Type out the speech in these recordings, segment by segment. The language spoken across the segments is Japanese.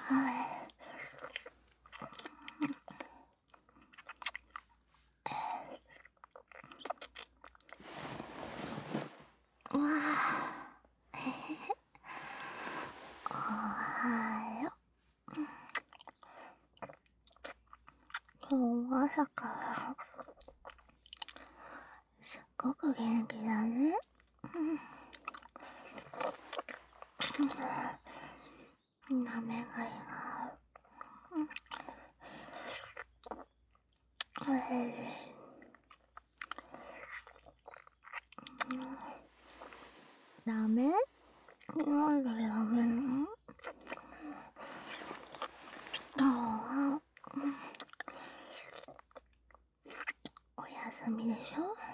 わあ、おはよう。今日も朝からすっごく元気だね。なめがいがダメ？なんでダメなの？ああ、お休みでしょ？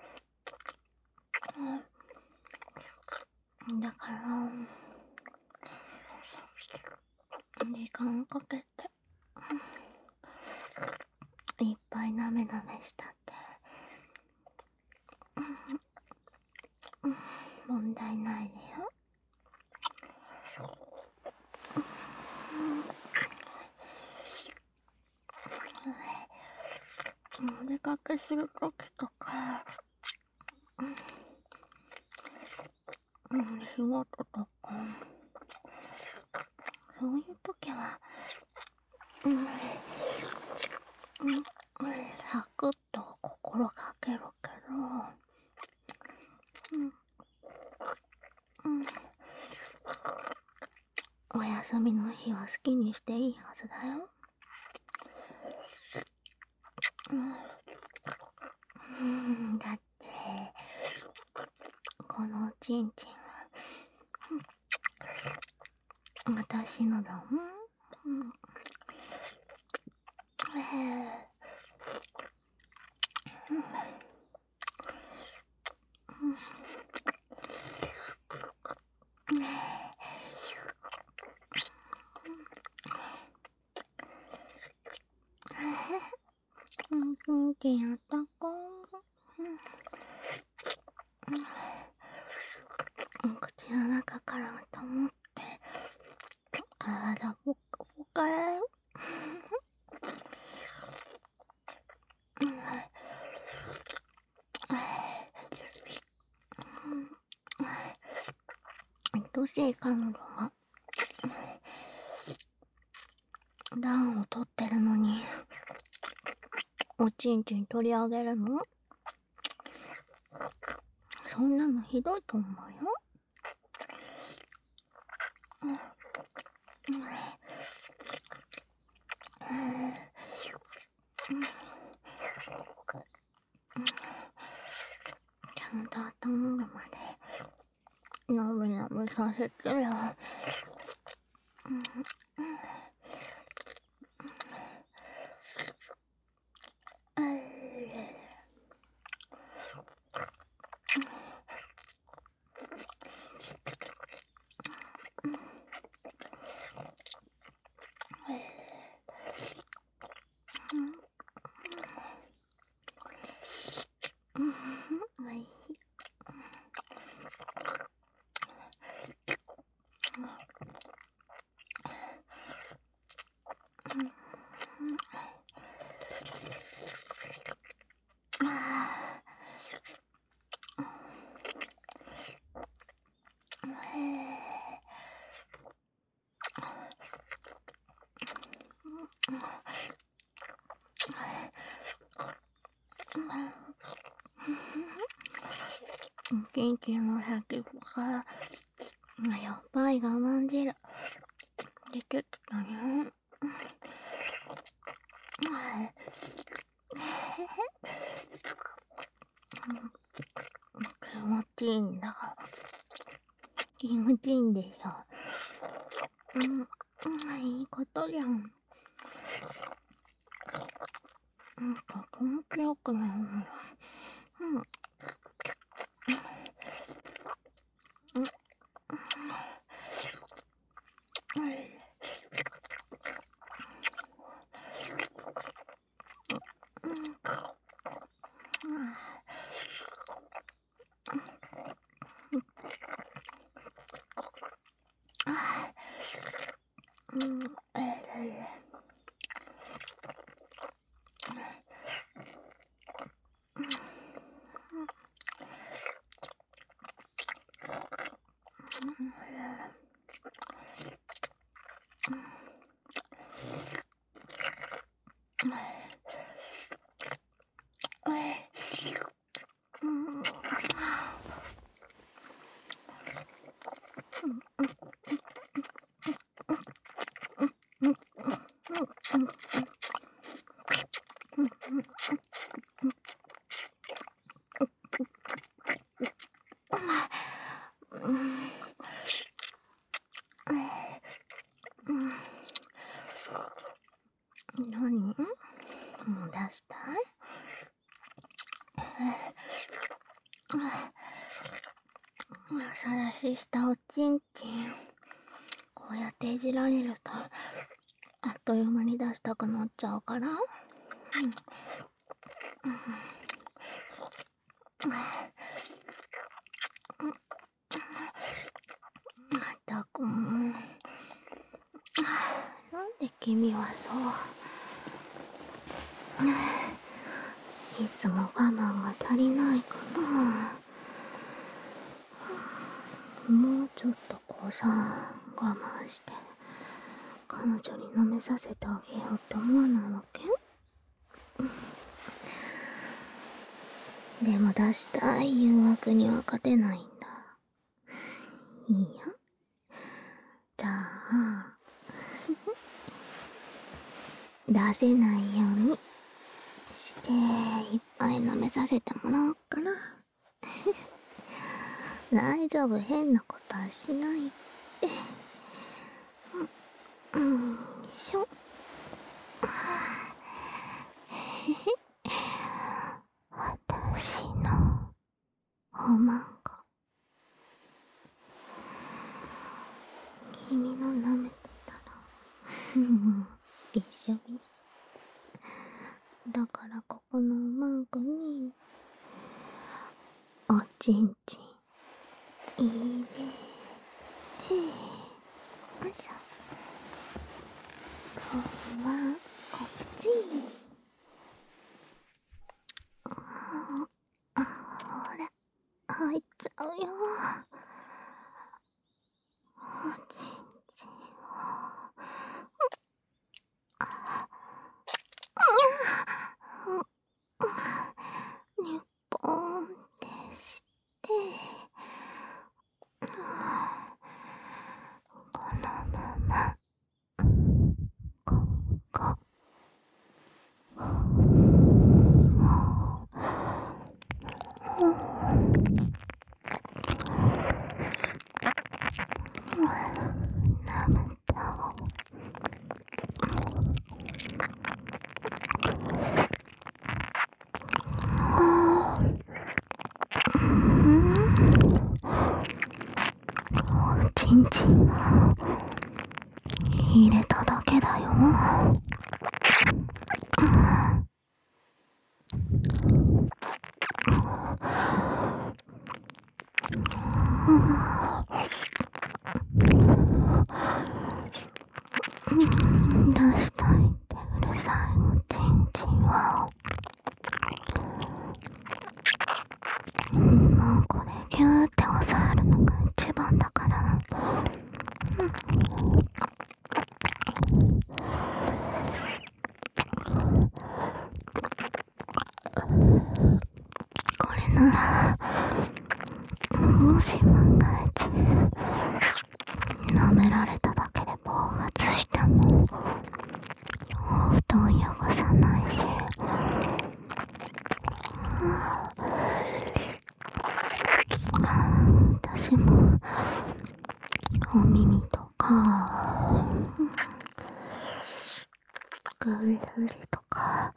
だから時間かけていっぱいなめなめしたって問題ないでよ。お出かけするときとか、仕事とか、そういうときは、サクッと心がけるけど、お休みの日は好きにしていいはずだよ。だって、このおちんちんは私のだもん。元気やったか？口の中からと思って体ポカポカだよ。愛しい彼女が暖を取ってるのにおちんちん取り上げるの？そんなのひどいと思うよ。ちゃんと温まるまでなめなめさせてよ。おいしい。元気の先からやっぱり我慢汁出てきたね。気持ちいいんだから気持ちいいんでしょ。いいことじゃん。気持ちよくなるのよ。 何？もう出したい？さらししたおちんちん。こうやっていじられると、あっという間に出したくなっちゃうから。まったくもう。なんで君はそう。いつも我慢が足りないかな。もうちょっとこうさ、我慢して彼女に舐めさせてあげようって思わないわけ？でも出したい誘惑には勝てないんだ。いいよ。じゃあ出せないようにしていっぱい舐めさせてもらおうかな。大丈夫、変なことはしないって。よいしょ。私のおまんこ、君の舐めてたらもうびしょびしょだから、ここのおまんこにおちんちん入れて、よいしょ。ここはこっち。ほら、入っちゃうよ。おちんちんをにっぽんってして、このままここ舐めちゃおう。おちんちん入れただけだよ。出したいってうるさいおちんちんはもうこれギューって押さえるのが一番だから。これならもし万が一舐められただけで暴発してもお布団汚さないし、私もお耳とか首振りとか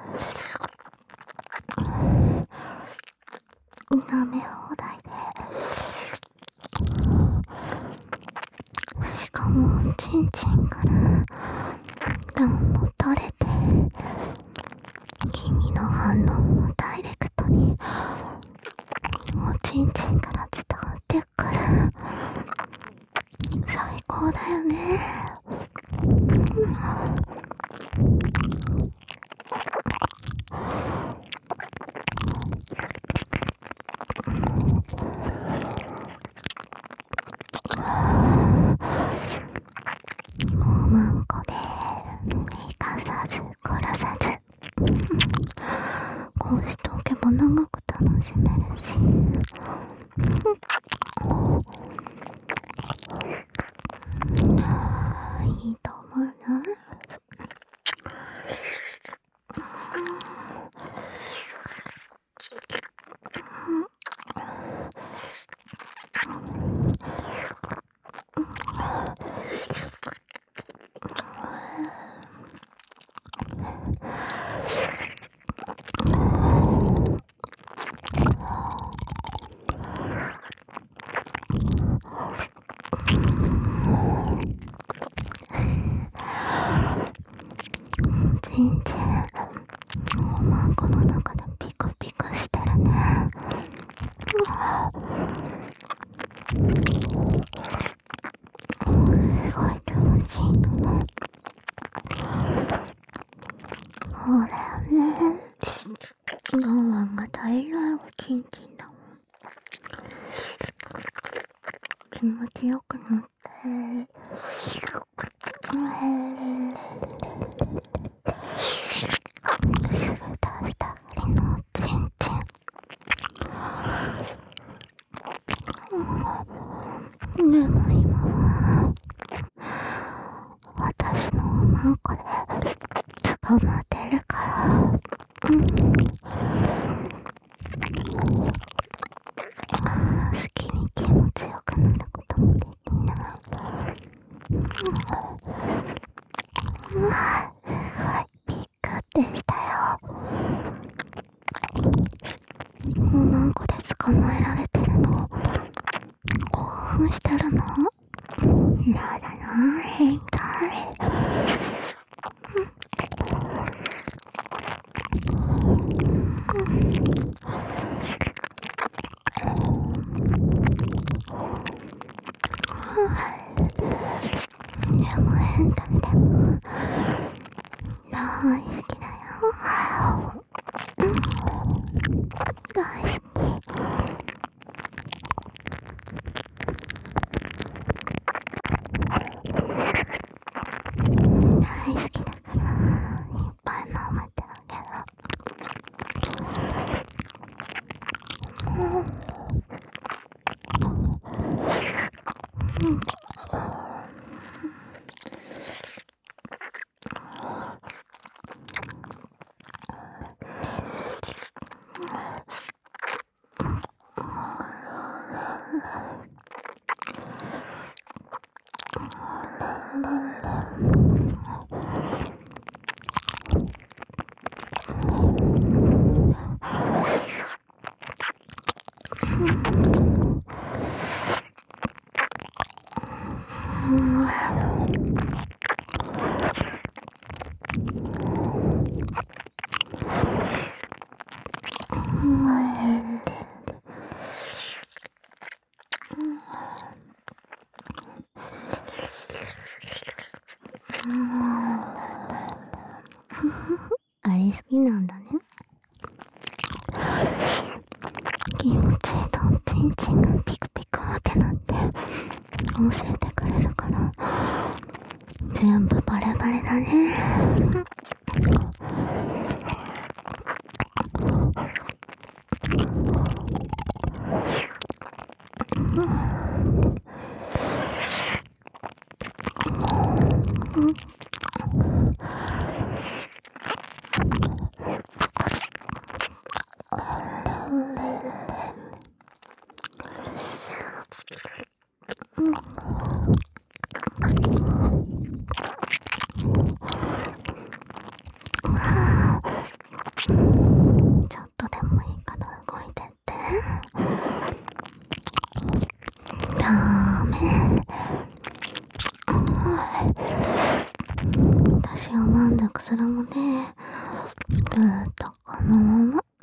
舐め放題で、しかもおちんちんからガンも取れて、君の反応もダイレクトにおちんちんから伝わってくから、最高だよね。おまんこでいし。いいと思うな。全然おまんこの中でピクピクしてるね。すごい楽しいの。そうだよね。我慢が足りないおちんちんだもん。気持ちよくなって。出したりのちんちん。でも今は私のおまんこで捕まってるから、好きに気持ちよくなることもできない。すごいびっくりしたよ。おまんこで捕まえられてるの興奮してるの？やだな、変態。でも変態でも大好きだよ。大好き。大好きだからいっぱい舐めてあげる。あれ好きなんだね。気持ちいいとちんちんがピクピクってなって教えてくれるから全部バレバレだね。ちょっとでもいいから動いてって。ダメ。私は満足するもんね。ずーっとこのまま。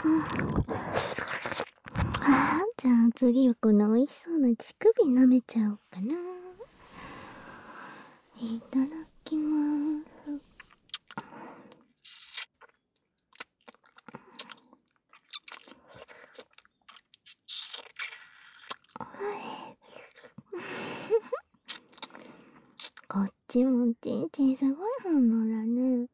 じゃあ次はこの美味しそうな乳首舐めちゃおうかな。いただきます。こっちもちんちんすごい反応だね。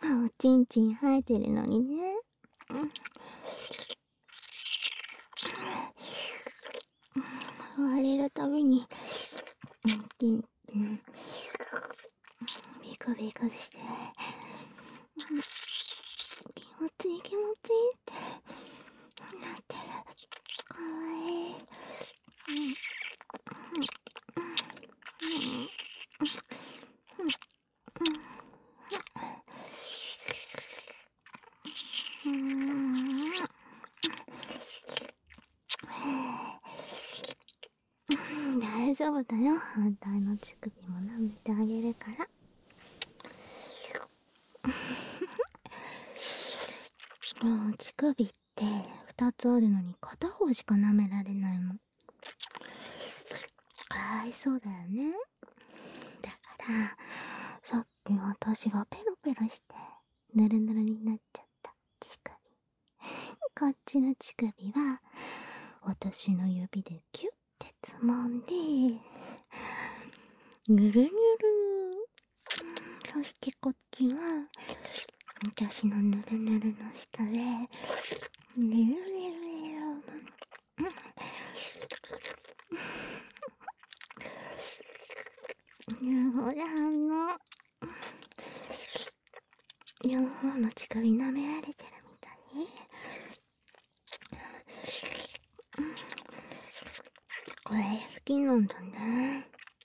おちんちん生えてるのにね。割れるたびに、ちんちん、ビクビクして、気持ちいい気持ちいいってなってる。かわいい。大丈夫だよ。反対の乳首も舐めてあげるから。乳首って2つあるのに片方しか舐められないもん。かわいそうだよね。だからさっき私がペロペロしてヌルヌルになっちゃった乳首。こっちの乳首は私の指でキュッてつまんでぬるぬる。そしてこっちは私のぬるぬるの下でぬるぬるほら両方の乳首舐められてるみたい。これ好きなんだね。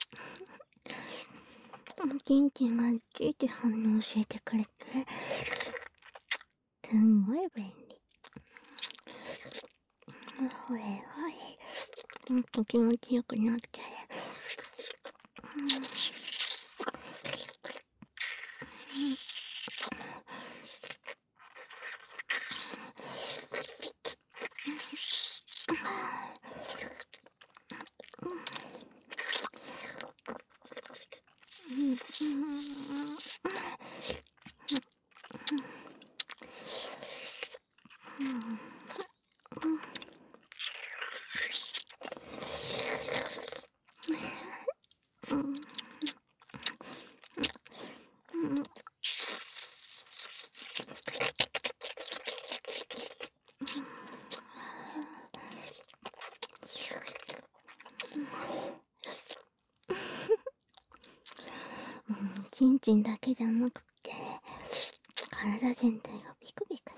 ちんちんがついて反応教えてくれてすんごい便利。ほれほれ、もっと気持ちよくなってちんちんだけじゃなくて体全体がビクビク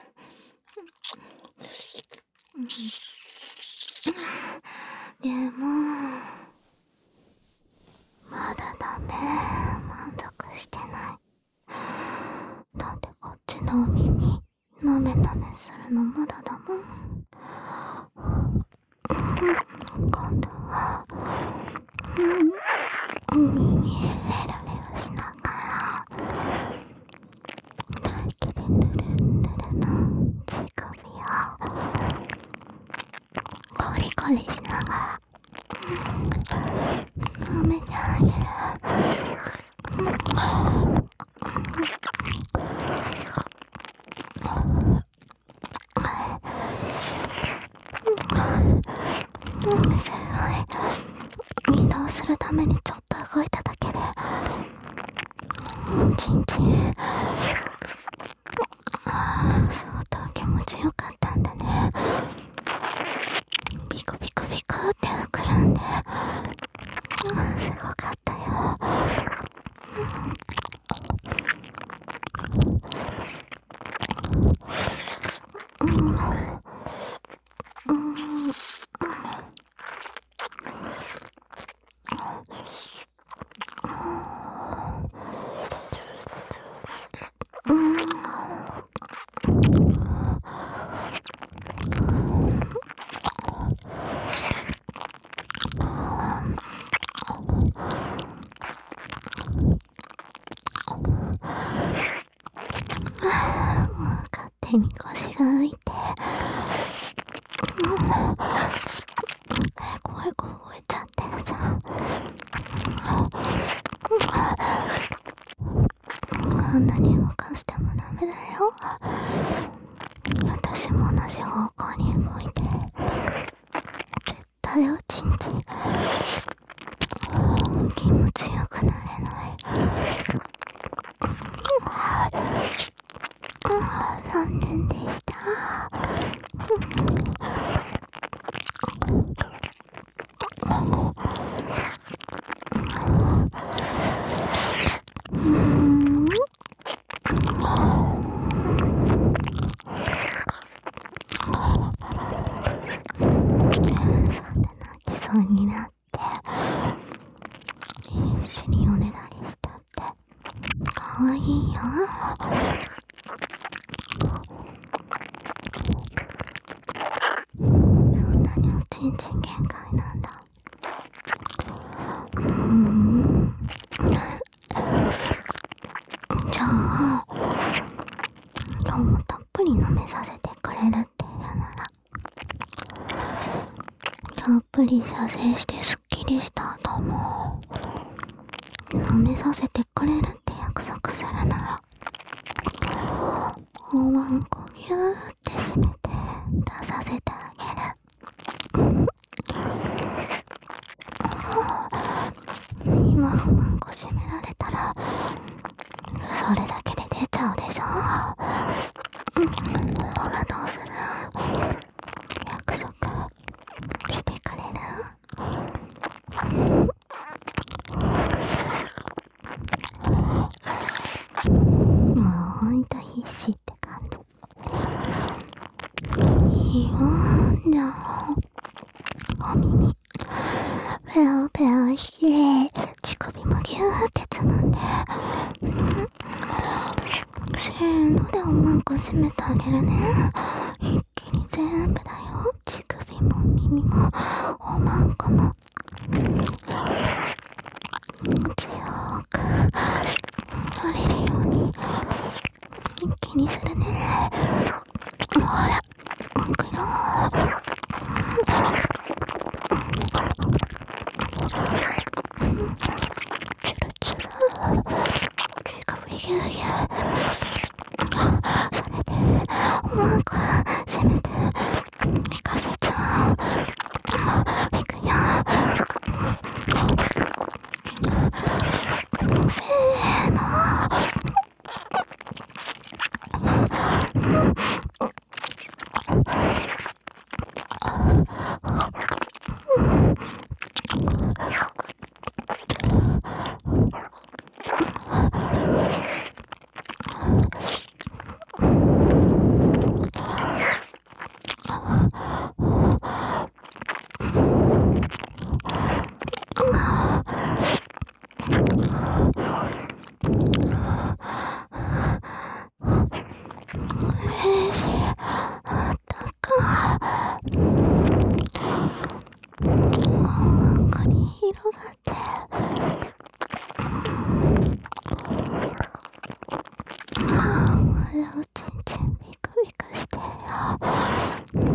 してる。でもまだダメ。満足してない。だってこっちのお耳なめなめするのまだだもん。今度は耳レラレラしながら大気でぬるぬるの乳首をコリコリしながら舐めてあげる。すごい。移動するためにちょっと動いただけでちんちん相当気持ちよかったんだね。ビクビクビクって膨らんですごかったよ。勝手に腰が浮いて怖い声動いちゃってるじゃん。あんなに動かしてもダメだよ。私も同じ方向に動いて絶対おちんちん気持ちよくなれない。 残念でした。泣きそうになって必死におねだりしたってかわいいよ。そんなにおちんちん限界なんだ。じゃあ今日もたっぷり飲めさせてくれるって言うなら、たっぷり射精してスッキリした後も飲めさせてくれるって約束するなら、おまんこぎゅーって締めて出させてあげる。今おまんこ締められたらそれだけで出ちゃうでしょ。ほらどうする？約束してくれる？もうほんと必死って感じ。いいよ。じゃあお耳ペロペロして乳首もギューってつまんで、せーのでおまんこ締めてあげるね。一気に全部だよ。乳首も耳もおまんこも強く触れるように一気にするね。ほらいくよ。チュルチュル乳首ギューギュー、それでおまんこ締めていかせちゃう。いくよ。せーの。あったかい。なんかに広がって、まだおちんちんビクビクしてるよ。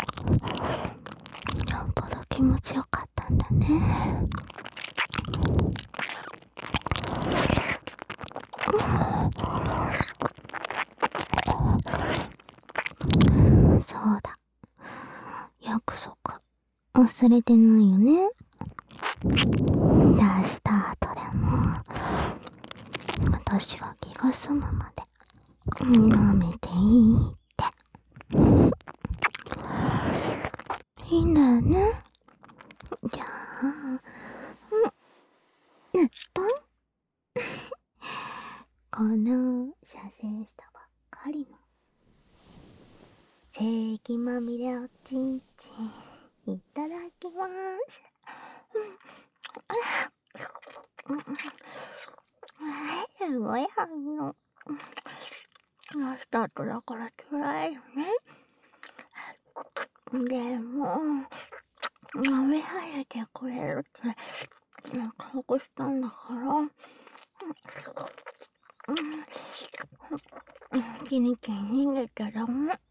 よっぽど気持ちよかったんだね。そうだ、約束忘れてないよね。出した後でも私が気が済むまで舐めていいって。いいんだよね。じゃあポンこの射精したばっかりの精液まみれおちんちんいただきます。すごい反応。ラスタートだから辛いよね。でも舐めさせてくれるって約束したんだから、キニキニ逃げちゃダメ。だ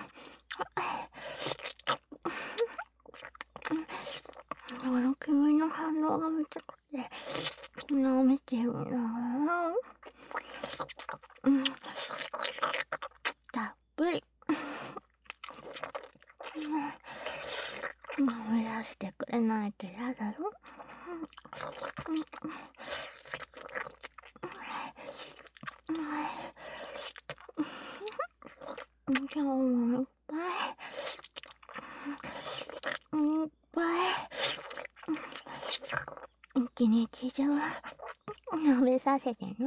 から君の反応が見たくて舐めてるんだから、たっぷり舐め出してくれないと嫌だろ。 今日もいっぱい、いっぱい、一日中食べさせてね。